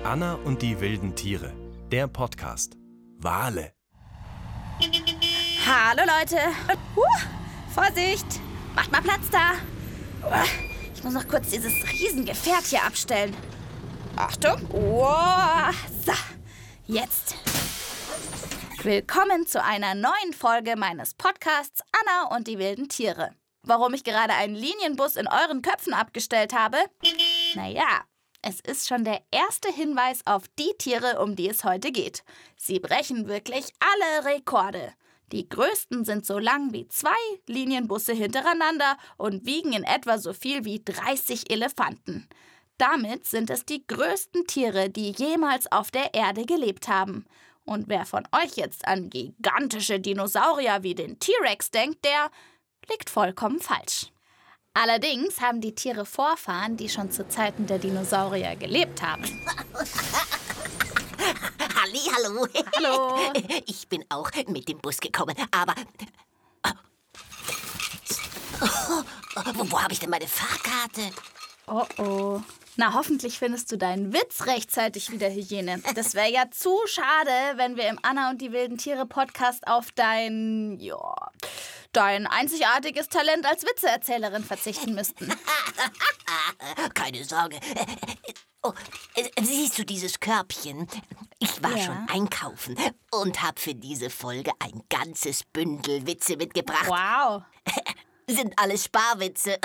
Anna und die wilden Tiere. Der Podcast. Wale. Hallo Leute. Vorsicht. Macht mal Platz da. Ich muss noch kurz dieses Riesengefährt hier abstellen. Achtung. So, jetzt. Willkommen zu einer neuen Folge meines Podcasts Anna und die wilden Tiere. Warum ich gerade einen Linienbus in euren Köpfen abgestellt habe? Naja, es ist schon der erste Hinweis auf die Tiere, um die es heute geht. Sie brechen wirklich alle Rekorde. Die größten sind so lang wie 2 Linienbusse hintereinander und wiegen in etwa so viel wie 30 Elefanten. Damit sind es die größten Tiere, die jemals auf der Erde gelebt haben. Und wer von euch jetzt an gigantische Dinosaurier wie den T-Rex denkt, der liegt vollkommen falsch. Allerdings haben die Tiere Vorfahren, die schon zu Zeiten der Dinosaurier gelebt haben. Hallihallo. Hallo. Ich bin auch mit dem Bus gekommen, aber... Wo habe ich denn meine Fahrkarte? Oh. Na, hoffentlich findest du deinen Witz rechtzeitig wieder, Hyäne. Das wäre ja zu schade, wenn wir im Anna und die wilden Tiere Podcast auf dein einzigartiges Talent als Witzeerzählerin verzichten müssten. Keine Sorge. Siehst du dieses Körbchen? Ich war schon einkaufen und habe für diese Folge ein ganzes Bündel Witze mitgebracht. Wow. Sind alles Sparwitze.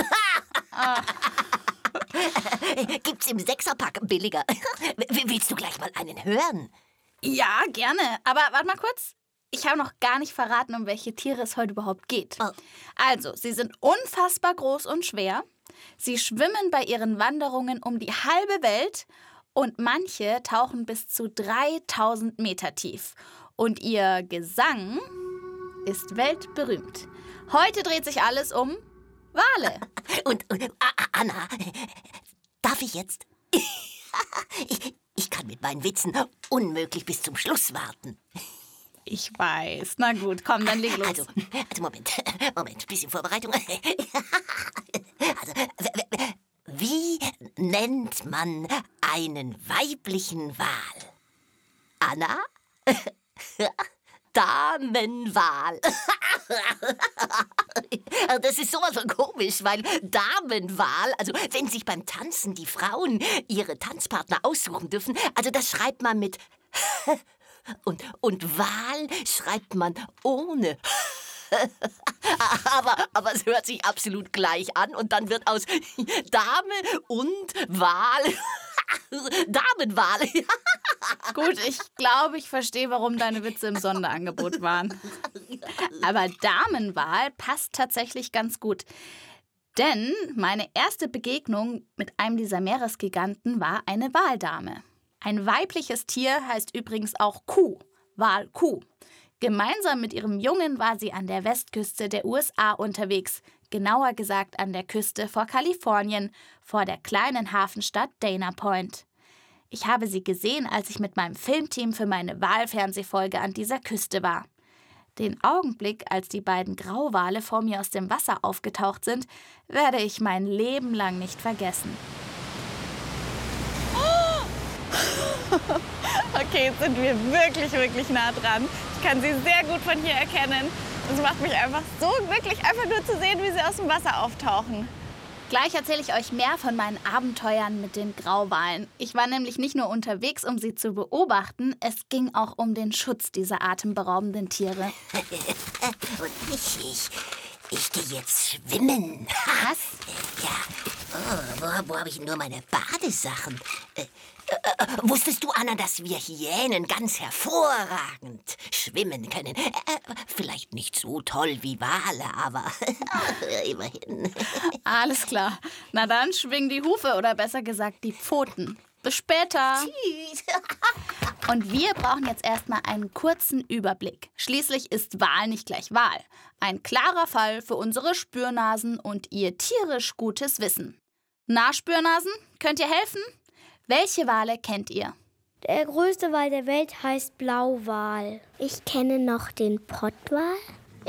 Gibt's im 6er-Pack billiger. Willst du gleich mal einen hören? Ja, gerne. Aber warte mal kurz. Ich habe noch gar nicht verraten, um welche Tiere es heute überhaupt geht. Oh. Also, sie sind unfassbar groß und schwer. Sie schwimmen bei ihren Wanderungen um die halbe Welt und manche tauchen bis zu 3000 Meter tief. Und ihr Gesang ist weltberühmt. Heute dreht sich alles um Wale. Und Anna, darf ich jetzt? Ich kann mit meinen Witzen unmöglich bis zum Schluss warten. Ich weiß. Na gut, komm, dann leg los. Also Moment, bisschen Vorbereitung. Also, wie nennt man einen weiblichen Wal? Anna? Damenwal. Das ist sowas von komisch, weil Damenwal, also wenn sich beim Tanzen die Frauen ihre Tanzpartner aussuchen dürfen, also das schreibt man mit und Wal schreibt man ohne. Aber es hört sich absolut gleich an und dann wird aus Dame und Wal Damenwal. Gut, ich glaube, ich verstehe, warum deine Witze im Sonderangebot waren. Aber Damenwal passt tatsächlich ganz gut. Denn meine erste Begegnung mit einem dieser Meeresgiganten war eine Waldame. Ein weibliches Tier heißt übrigens auch Kuh, Walkuh. Gemeinsam mit ihrem Jungen war sie an der Westküste der USA unterwegs, genauer gesagt an der Küste vor Kalifornien, vor der kleinen Hafenstadt Dana Point. Ich habe sie gesehen, als ich mit meinem Filmteam für meine Walfernsehfolge an dieser Küste war. Den Augenblick, als die beiden Grauwale vor mir aus dem Wasser aufgetaucht sind, werde ich mein Leben lang nicht vergessen. Okay, jetzt sind wir wirklich, wirklich nah dran. Ich kann sie sehr gut von hier erkennen. Es macht mich einfach so glücklich, einfach nur zu sehen, wie sie aus dem Wasser auftauchen. Gleich erzähle ich euch mehr von meinen Abenteuern mit den Grauwalen. Ich war nämlich nicht nur unterwegs, um sie zu beobachten, es ging auch um den Schutz dieser atemberaubenden Tiere. Und ich gehe jetzt schwimmen. Was? Ja. Wo habe ich nur meine Badesachen? Wusstest du, Anna, dass wir Hyänen ganz hervorragend schwimmen können? Vielleicht nicht so toll wie Wale, aber immerhin. Alles klar. Na dann schwing die Hufe oder besser gesagt die Pfoten. Bis später. Tschüss. Und wir brauchen jetzt erstmal einen kurzen Überblick. Schließlich ist Wal nicht gleich Wal. Ein klarer Fall für unsere Spürnasen und ihr tierisch gutes Wissen. Na, Spürnasen, könnt ihr helfen? Welche Wale kennt ihr? Der größte Wal der Welt heißt Blauwal. Ich kenne noch den Pottwal.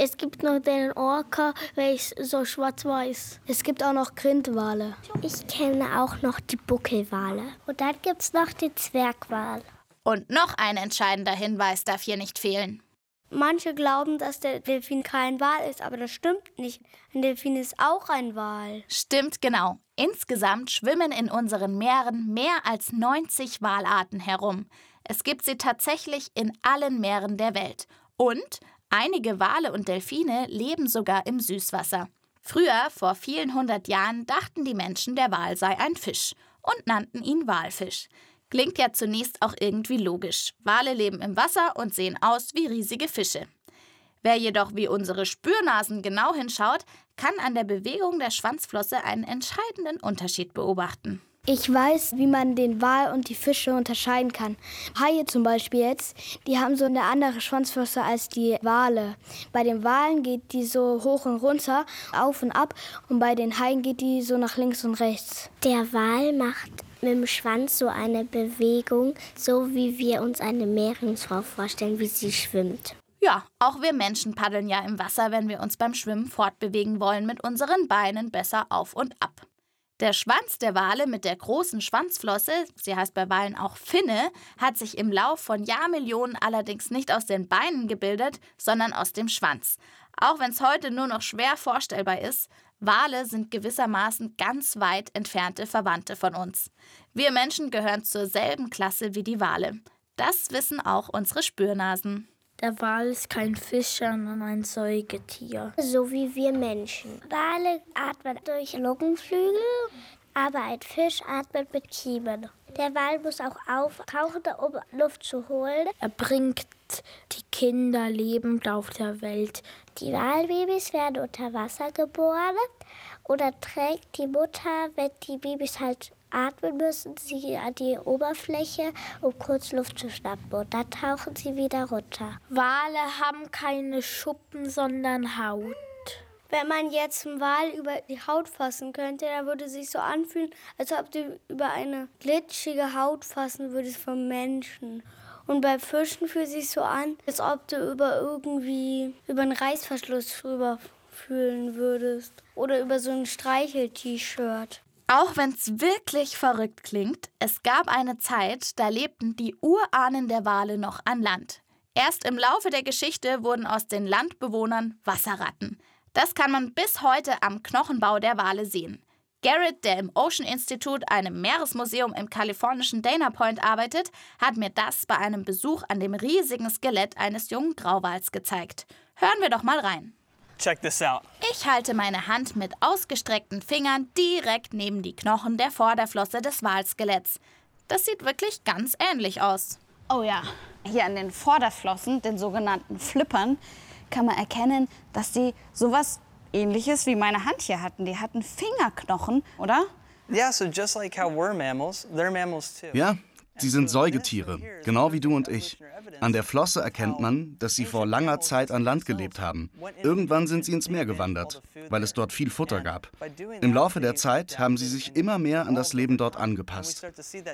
Es gibt noch den Orca, welches so schwarz-weiß. Es gibt auch noch Grindwale. Ich kenne auch noch die Buckelwale. Und dann gibt es noch den Zwergwal. Und noch ein entscheidender Hinweis darf hier nicht fehlen. Manche glauben, dass der Delfin kein Wal ist, aber das stimmt nicht. Ein Delfin ist auch ein Wal. Stimmt genau. Insgesamt schwimmen in unseren Meeren mehr als 90 Walarten herum. Es gibt sie tatsächlich in allen Meeren der Welt. Und einige Wale und Delfine leben sogar im Süßwasser. Früher, vor vielen 100 Jahren, dachten die Menschen, der Wal sei ein Fisch und nannten ihn Walfisch. Klingt ja zunächst auch irgendwie logisch. Wale leben im Wasser und sehen aus wie riesige Fische. Wer jedoch wie unsere Spürnasen genau hinschaut, kann an der Bewegung der Schwanzflosse einen entscheidenden Unterschied beobachten. Ich weiß, wie man den Wal und die Fische unterscheiden kann. Haie zum Beispiel jetzt, die haben so eine andere Schwanzflosse als die Wale. Bei den Walen geht die so hoch und runter, auf und ab. Und bei den Haien geht die so nach links und rechts. Der Wal macht mit dem Schwanz so eine Bewegung, so wie wir uns eine Meerjungfrau vorstellen, wie sie schwimmt. Ja, auch wir Menschen paddeln ja im Wasser, wenn wir uns beim Schwimmen fortbewegen wollen, mit unseren Beinen besser auf und ab. Der Schwanz der Wale mit der großen Schwanzflosse, sie heißt bei Walen auch Finne, hat sich im Lauf von Jahrmillionen allerdings nicht aus den Beinen gebildet, sondern aus dem Schwanz. Auch wenn es heute nur noch schwer vorstellbar ist, Wale sind gewissermaßen ganz weit entfernte Verwandte von uns. Wir Menschen gehören zur selben Klasse wie die Wale. Das wissen auch unsere Spürnasen. Der Wal ist kein Fisch, sondern ein Säugetier. So wie wir Menschen. Wale atmen durch Lungenflügel, aber ein Fisch atmet mit Kiemen. Der Wal muss auch auftauchen, um Luft zu holen. Er bringt die Kinder lebend auf der Welt. Die Walbabys werden unter Wasser geboren oder trägt die Mutter, wenn die Babys halt atmen müssen, sie an die Oberfläche, um kurz Luft zu schnappen. Und dann tauchen sie wieder runter. Wale haben keine Schuppen, sondern Haut. Wenn man jetzt einen Wal über die Haut fassen könnte, dann würde es sich so anfühlen, als ob du über eine glitschige Haut fassen würdest vom Menschen. Und bei Fischen fühlt es sich so an, als ob du über einen Reißverschluss drüber fühlen würdest. Oder über so ein Streichel-T-Shirt. Auch wenn es wirklich verrückt klingt, es gab eine Zeit, da lebten die Urahnen der Wale noch an Land. Erst im Laufe der Geschichte wurden aus den Landbewohnern Wasserratten. Das kann man bis heute am Knochenbau der Wale sehen. Garrett, der im Ocean Institute, einem Meeresmuseum im kalifornischen Dana Point arbeitet, hat mir das bei einem Besuch an dem riesigen Skelett eines jungen Grauwals gezeigt. Hören wir doch mal rein. Check this out. Ich halte meine Hand mit ausgestreckten Fingern direkt neben die Knochen der Vorderflosse des Walskeletts. Das sieht wirklich ganz ähnlich aus. Oh ja, hier an den Vorderflossen, den sogenannten Flippern, kann man erkennen, dass die sowas Ähnliches wie meine Hand hier hatten. Die hatten Fingerknochen, oder? Yeah, so just like how we're mammals, they're mammals too. Ja, sie sind Säugetiere, genau wie du und ich. An der Flosse erkennt man, dass sie vor langer Zeit an Land gelebt haben. Irgendwann sind sie ins Meer gewandert, weil es dort viel Futter gab. Im Laufe der Zeit haben sie sich immer mehr an das Leben dort angepasst.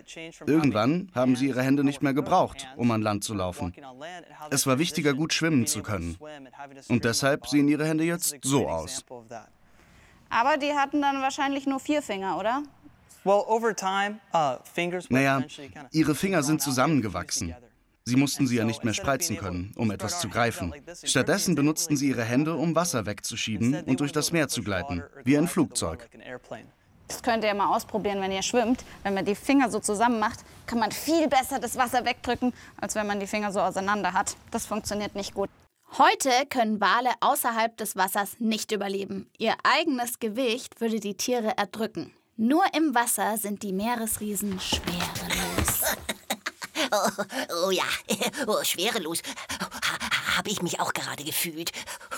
Irgendwann haben sie ihre Hände nicht mehr gebraucht, um an Land zu laufen. Es war wichtiger, gut schwimmen zu können. Und deshalb sehen ihre Hände jetzt so aus. Aber die hatten dann wahrscheinlich nur 4 Finger, oder? Naja, ihre Finger sind zusammengewachsen. Sie mussten sie ja nicht mehr spreizen können, um etwas zu greifen. Stattdessen benutzten sie ihre Hände, um Wasser wegzuschieben und durch das Meer zu gleiten, wie ein Flugzeug. Das könnt ihr mal ausprobieren, wenn ihr schwimmt. Wenn man die Finger so zusammen macht, kann man viel besser das Wasser wegdrücken, als wenn man die Finger so auseinander hat. Das funktioniert nicht gut. Heute können Wale außerhalb des Wassers nicht überleben. Ihr eigenes Gewicht würde die Tiere erdrücken. Nur im Wasser sind die Meeresriesen schwerelos. Oh ja, schwerelos. Habe ich mich auch gerade gefühlt.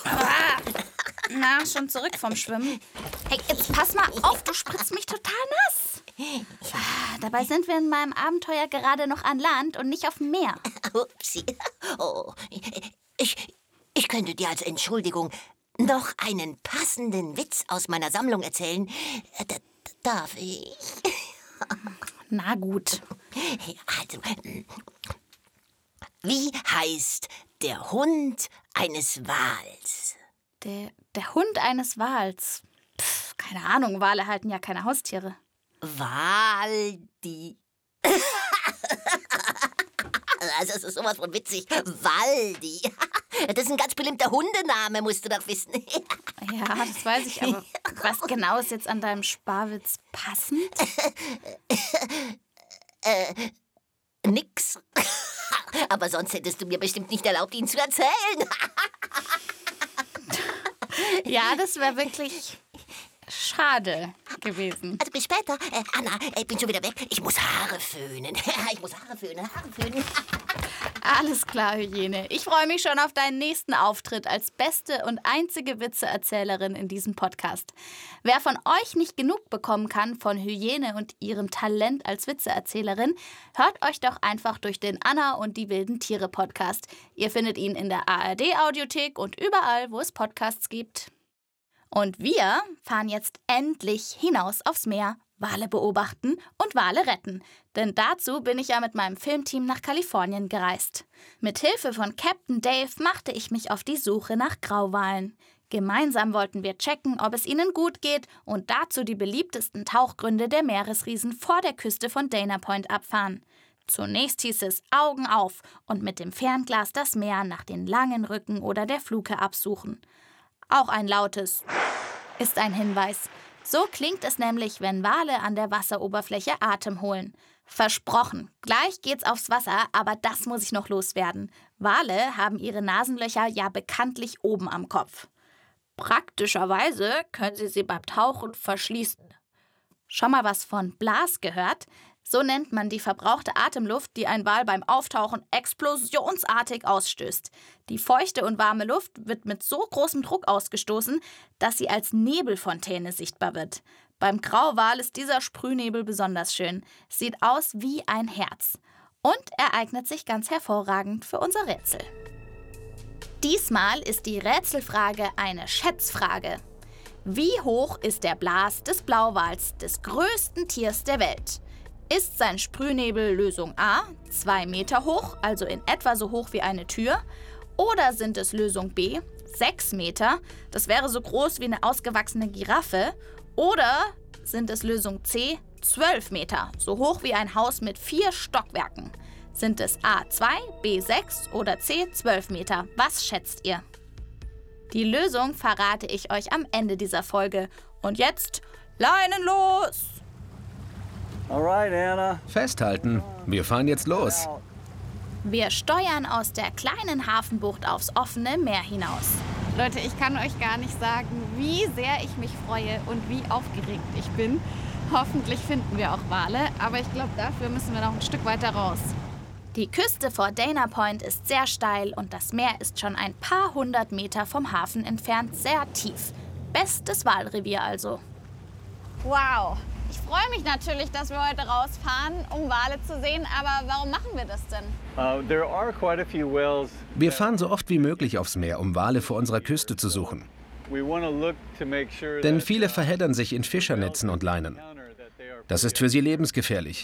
Na, schon zurück vom Schwimmen. Hey, jetzt pass mal auf, du spritzt mich total nass. Dabei sind wir in meinem Abenteuer gerade noch an Land und nicht auf dem Meer. Upsi. Oh, ich könnte dir als Entschuldigung noch einen passenden Witz aus meiner Sammlung erzählen. Darf ich? Na gut. Also, wie heißt der Hund eines Wals? Der Hund eines Wals. Keine Ahnung, Wale halten ja keine Haustiere. Waldi. Also, das ist sowas von witzig. Waldi. Das ist ein ganz beliebter Hundename, musst du doch wissen. Ja, das weiß ich, aber was genau ist jetzt an deinem Sparwitz passend? Nix. Aber sonst hättest du mir bestimmt nicht erlaubt, ihn zu erzählen. Ja, das wäre wirklich schade gewesen. Also bis später. Anna, ich bin schon wieder weg. Ich muss Haare föhnen. Haare föhnen. Alles klar, Hyäne. Ich freue mich schon auf deinen nächsten Auftritt als beste und einzige Witzeerzählerin in diesem Podcast. Wer von euch nicht genug bekommen kann von Hyäne und ihrem Talent als Witzeerzählerin, hört euch doch einfach durch den Anna und die wilden Tiere Podcast. Ihr findet ihn in der ARD-Audiothek und überall, wo es Podcasts gibt. Und wir fahren jetzt endlich hinaus aufs Meer, Wale beobachten und Wale retten. Denn dazu bin ich ja mit meinem Filmteam nach Kalifornien gereist. Mit Hilfe von Captain Dave machte ich mich auf die Suche nach Grauwalen. Gemeinsam wollten wir checken, ob es ihnen gut geht und dazu die beliebtesten Tauchgründe der Meeresriesen vor der Küste von Dana Point abfahren. Zunächst hieß es Augen auf und mit dem Fernglas das Meer nach den langen Rücken oder der Fluke absuchen. Auch ein lautes ist ein Hinweis. So klingt es nämlich, wenn Wale an der Wasseroberfläche Atem holen. Versprochen, gleich geht's aufs Wasser, aber das muss ich noch loswerden. Wale haben ihre Nasenlöcher ja bekanntlich oben am Kopf. Praktischerweise können sie beim Tauchen verschließen. Schon mal was von Blas gehört? So nennt man die verbrauchte Atemluft, die ein Wal beim Auftauchen explosionsartig ausstößt. Die feuchte und warme Luft wird mit so großem Druck ausgestoßen, dass sie als Nebelfontäne sichtbar wird. Beim Grauwal ist dieser Sprühnebel besonders schön. Sieht aus wie ein Herz. Und er eignet sich ganz hervorragend für unser Rätsel. Diesmal ist die Rätselfrage eine Schätzfrage. Wie hoch ist der Blas des Blauwals, des größten Tiers der Welt? Ist sein Sprühnebel Lösung A 2 Meter hoch, also in etwa so hoch wie eine Tür? Oder sind es Lösung B 6 Meter, das wäre so groß wie eine ausgewachsene Giraffe? Oder sind es Lösung C 12 Meter, so hoch wie ein Haus mit 4 Stockwerken? Sind es A 2, B 6 oder C 12 Meter? Was schätzt ihr? Die Lösung verrate ich euch am Ende dieser Folge. Und jetzt Leinen los! Alright, Anna. Festhalten, wir fahren jetzt los. Wir steuern aus der kleinen Hafenbucht aufs offene Meer hinaus. Leute, ich kann euch gar nicht sagen, wie sehr ich mich freue und wie aufgeregt ich bin. Hoffentlich finden wir auch Wale, aber ich glaube, dafür müssen wir noch ein Stück weiter raus. Die Küste vor Dana Point ist sehr steil und das Meer ist schon ein paar 100 Meter vom Hafen entfernt sehr tief. Bestes Walrevier also. Wow! Ich freue mich natürlich, dass wir heute rausfahren, um Wale zu sehen, aber warum machen wir das denn? Wir fahren so oft wie möglich aufs Meer, um Wale vor unserer Küste zu suchen. Denn viele verheddern sich in Fischernetzen und Leinen. Das ist für sie lebensgefährlich.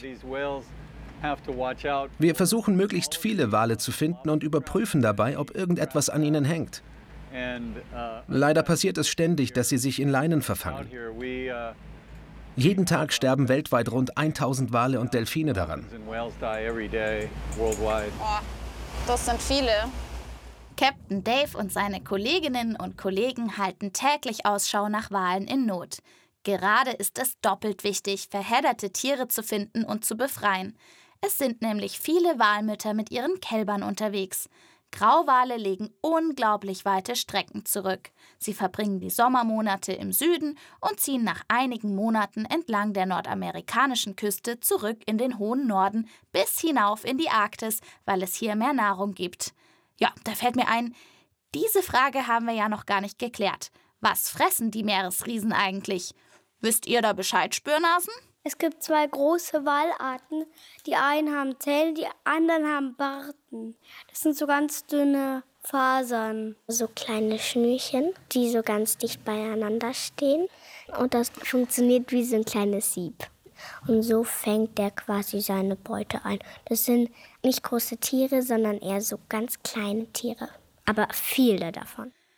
Wir versuchen, möglichst viele Wale zu finden und überprüfen dabei, ob irgendetwas an ihnen hängt. Leider passiert es ständig, dass sie sich in Leinen verfangen. Jeden Tag sterben weltweit rund 1000 Wale und Delfine daran. Oh, das sind viele. Captain Dave und seine Kolleginnen und Kollegen halten täglich Ausschau nach Walen in Not. Gerade ist es doppelt wichtig, verhedderte Tiere zu finden und zu befreien. Es sind nämlich viele Walmütter mit ihren Kälbern unterwegs. Grauwale legen unglaublich weite Strecken zurück. Sie verbringen die Sommermonate im Süden und ziehen nach einigen Monaten entlang der nordamerikanischen Küste zurück in den hohen Norden bis hinauf in die Arktis, weil es hier mehr Nahrung gibt. Ja, da fällt mir ein, diese Frage haben wir ja noch gar nicht geklärt. Was fressen die Meeresriesen eigentlich? Wisst ihr da Bescheid, Spürnasen? Es gibt 2 große Walarten. Die einen haben Zähne, die anderen haben Barten. Das sind so ganz dünne Fasern. So kleine Schnürchen, die so ganz dicht beieinander stehen. Und das funktioniert wie so ein kleines Sieb. Und so fängt der quasi seine Beute ein. Das sind nicht große Tiere, sondern eher so ganz kleine Tiere. Aber viele davon.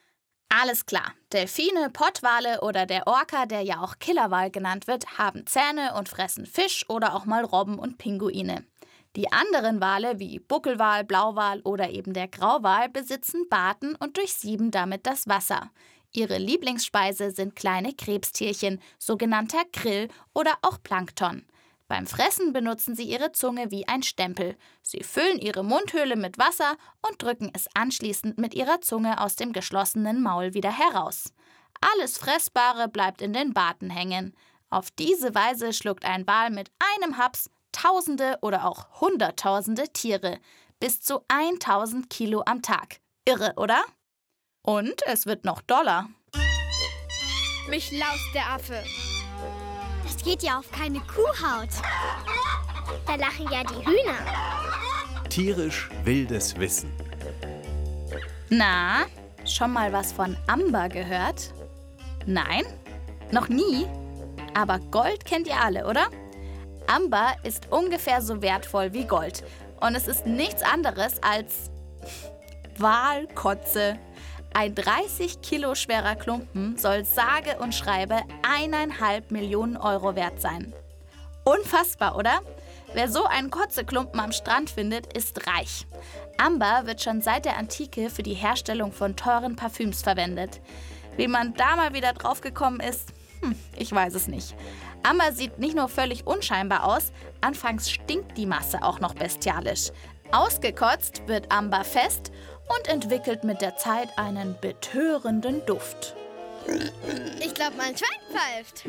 Alles klar. Delfine, Pottwale oder der Orca, der ja auch Killerwal genannt wird, haben Zähne und fressen Fisch oder auch mal Robben und Pinguine. Die anderen Wale wie Buckelwal, Blauwal oder eben der Grauwal besitzen Barten und durchsieben damit das Wasser. Ihre Lieblingsspeise sind kleine Krebstierchen, sogenannter Krill oder auch Plankton. Beim Fressen benutzen sie ihre Zunge wie ein Stempel. Sie füllen ihre Mundhöhle mit Wasser und drücken es anschließend mit ihrer Zunge aus dem geschlossenen Maul wieder heraus. Alles Fressbare bleibt in den Barten hängen. Auf diese Weise schluckt ein Wal mit einem Haps Tausende oder auch Hunderttausende Tiere. Bis zu 1000 Kilo am Tag. Irre, oder? Und es wird noch doller. Mich laust der Affe. Das geht ja auf keine Kuhhaut. Da lachen ja die Hühner. Tierisch wildes Wissen. Na, schon mal was von Amber gehört? Nein? Noch nie? Aber Gold kennt ihr alle, oder? Amber ist ungefähr so wertvoll wie Gold. Und es ist nichts anderes als Walkotze. Ein 30 Kilo schwerer Klumpen soll sage und schreibe 1,5 Millionen Euro wert sein. Unfassbar, oder? Wer so einen Kotzeklumpen am Strand findet, ist reich. Amber wird schon seit der Antike für die Herstellung von teuren Parfüms verwendet. Wie man da mal wieder drauf gekommen ist, ich weiß es nicht. Amber sieht nicht nur völlig unscheinbar aus, anfangs stinkt die Masse auch noch bestialisch. Ausgekotzt wird Amber fest und entwickelt mit der Zeit einen betörenden Duft. Ich glaube, mein Schwein pfeift.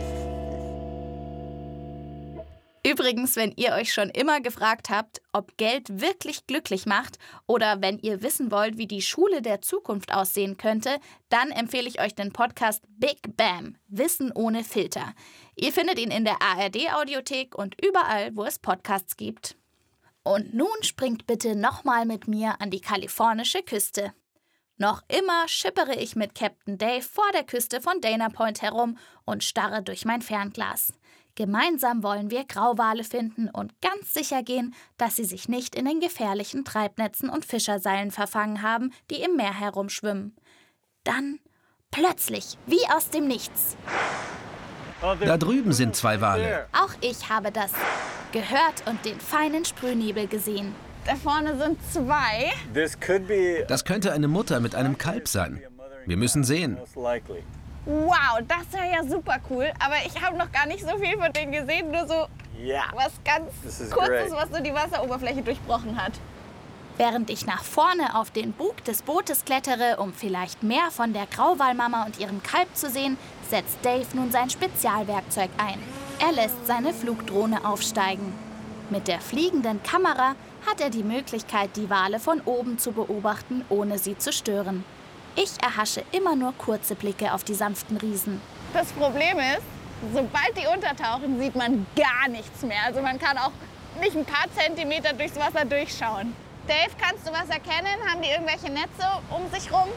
Übrigens, wenn ihr euch schon immer gefragt habt, ob Geld wirklich glücklich macht oder wenn ihr wissen wollt, wie die Schule der Zukunft aussehen könnte, dann empfehle ich euch den Podcast Big Bam, Wissen ohne Filter. Ihr findet ihn in der ARD-Audiothek und überall, wo es Podcasts gibt. Und nun springt bitte nochmal mit mir an die kalifornische Küste. Noch immer schippere ich mit Captain Dave vor der Küste von Dana Point herum und starre durch mein Fernglas. Gemeinsam wollen wir Grauwale finden und ganz sicher gehen, dass sie sich nicht in den gefährlichen Treibnetzen und Fischerseilen verfangen haben, die im Meer herumschwimmen. Dann plötzlich, wie aus dem Nichts. Da drüben sind 2 Wale. Auch ich habe das gehört und den feinen Sprühnebel gesehen. Da vorne sind 2. Das könnte eine Mutter mit einem Kalb sein. Wir müssen sehen. Wow, das wäre ja super cool. Aber ich habe noch gar nicht so viel von denen gesehen. Nur so was ganz Kurzes, was so die Wasseroberfläche durchbrochen hat. Während ich nach vorne auf den Bug des Bootes klettere, um vielleicht mehr von der Grauwalmama und ihrem Kalb zu sehen, setzt Dave nun sein Spezialwerkzeug ein. Er lässt seine Flugdrohne aufsteigen. Mit der fliegenden Kamera hat er die Möglichkeit, die Wale von oben zu beobachten, ohne sie zu stören. Ich erhasche immer nur kurze Blicke auf die sanften Riesen. Das Problem ist, sobald die untertauchen, sieht man gar nichts mehr. Also man kann auch nicht ein paar Zentimeter durchs Wasser durchschauen. Dave, kannst du was erkennen? Haben die irgendwelche Netze um sich rum?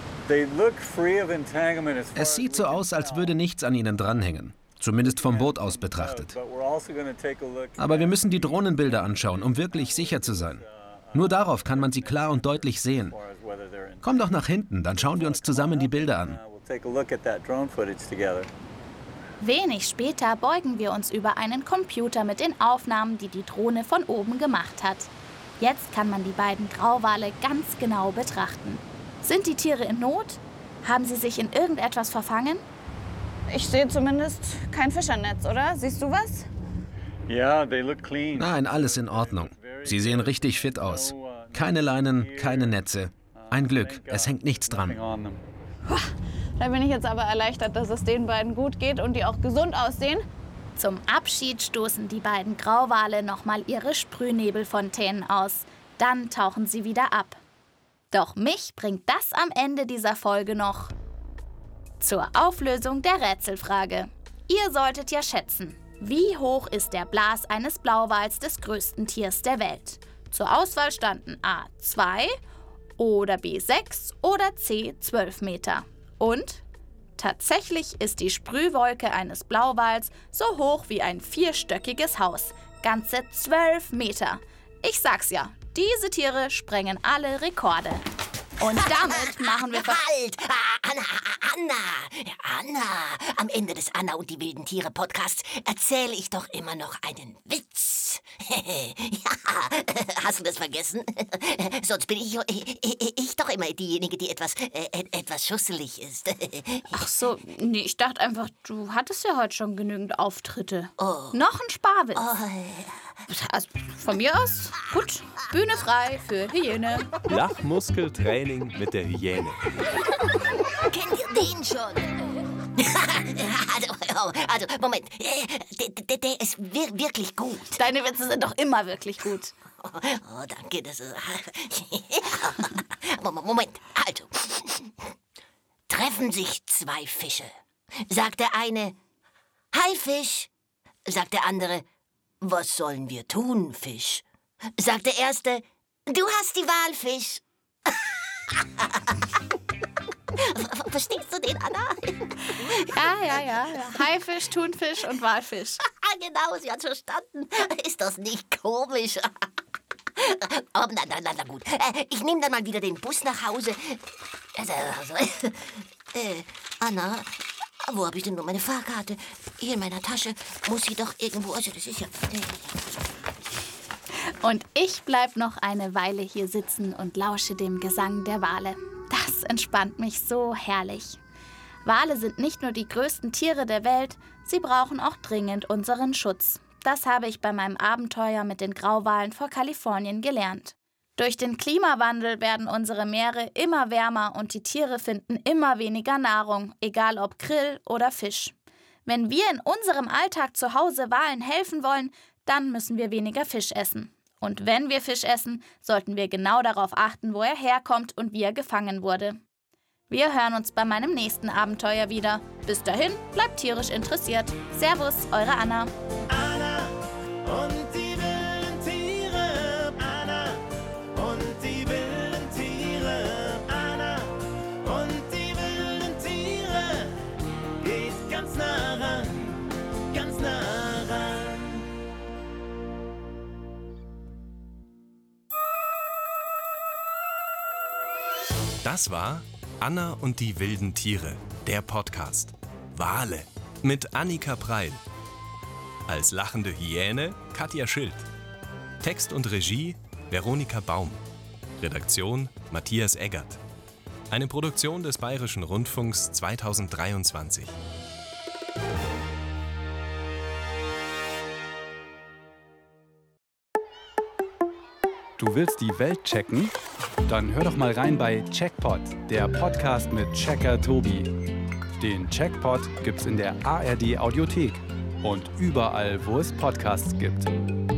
Es sieht so aus, als würde nichts an ihnen dranhängen. Zumindest vom Boot aus betrachtet. Aber wir müssen die Drohnenbilder anschauen, um wirklich sicher zu sein. Nur darauf kann man sie klar und deutlich sehen. Komm doch nach hinten, dann schauen wir uns zusammen die Bilder an. Wenig später beugen wir uns über einen Computer mit den Aufnahmen, die die Drohne von oben gemacht hat. Jetzt kann man die beiden Grauwale ganz genau betrachten. Sind die Tiere in Not? Haben sie sich in irgendetwas verfangen? Ich sehe zumindest kein Fischernetz, oder? Siehst du was? Nein, alles in Ordnung. Sie sehen richtig fit aus. Keine Leinen, keine Netze. Ein Glück, es hängt nichts dran. Da bin ich jetzt aber erleichtert, dass es den beiden gut geht und die auch gesund aussehen. Zum Abschied stoßen die beiden Grauwale nochmal ihre Sprühnebelfontänen aus. Dann tauchen sie wieder ab. Doch mich bringt das am Ende dieser Folge noch zur Auflösung der Rätselfrage. Ihr solltet ja schätzen, wie hoch ist der Blas eines Blauwals, des größten Tiers der Welt? Zur Auswahl standen A 2 oder B 6 oder C 12 Meter. Und tatsächlich ist die Sprühwolke eines Blauwals so hoch wie ein 4-stöckiges Haus. Ganze 12 Meter. Ich sag's ja, diese Tiere sprengen alle Rekorde. Und damit machen wir... Halt! Anna! Am Ende des Anna und die wilden Tiere Podcasts erzähle ich doch immer noch einen Witz. Ja, hast du das vergessen? Sonst bin ich doch immer diejenige, die etwas schusselig ist. Ach so, nee, ich dachte einfach, du hattest ja heute schon genügend Auftritte. Oh. Noch ein Sparwitz. Oh. Also, von mir aus, gut, Bühne frei für Hyäne. Lachmuskeltraining mit der Hyäne. Kennt ihr den schon? Also, Moment. Der ist wirklich gut. Deine Witze sind doch immer wirklich gut. Oh, danke. Das ist... Moment, also. Treffen sich zwei Fische. Sagt der eine, Hi, Fisch. Sagt der andere, was sollen wir tun, Fisch? Sagt der erste, du hast die Wahl, Fisch. Verstehst du den, Anna? Ja. Haifisch, Thunfisch und Walfisch. Genau, sie hat verstanden. Ist das nicht komisch? Oh, na gut. Ich nehme dann mal wieder den Bus nach Hause. Anna, wo habe ich denn nur meine Fahrkarte? Hier in meiner Tasche. Muss sie doch irgendwo... Also das ist ja... Und ich bleib noch eine Weile hier sitzen und lausche dem Gesang der Wale. Das entspannt mich so herrlich. Wale sind nicht nur die größten Tiere der Welt, sie brauchen auch dringend unseren Schutz. Das habe ich bei meinem Abenteuer mit den Grauwalen vor Kalifornien gelernt. Durch den Klimawandel werden unsere Meere immer wärmer und die Tiere finden immer weniger Nahrung, egal ob Krill oder Fisch. Wenn wir in unserem Alltag zu Hause Walen helfen wollen, dann müssen wir weniger Fisch essen. Und wenn wir Fisch essen, sollten wir genau darauf achten, wo er herkommt und wie er gefangen wurde. Wir hören uns bei meinem nächsten Abenteuer wieder. Bis dahin, bleibt tierisch interessiert. Servus, eure Anna. Anna und die wilden Tiere. Anna und die wilden Tiere. Anna und die wilden Tiere. Geht ganz nah ran, ganz nah ran. Das war Anna und die wilden Tiere, der Podcast. Wale mit Annika Preil. Als lachende Hyäne Katja Schild. Text und Regie Veronika Baum. Redaktion Matthias Eggert. Eine Produktion des Bayerischen Rundfunks 2023. Du willst die Welt checken? Dann hör doch mal rein bei Checkpot, der Podcast mit Checker Tobi. Den Checkpot gibt's in der ARD Audiothek und überall, wo es Podcasts gibt.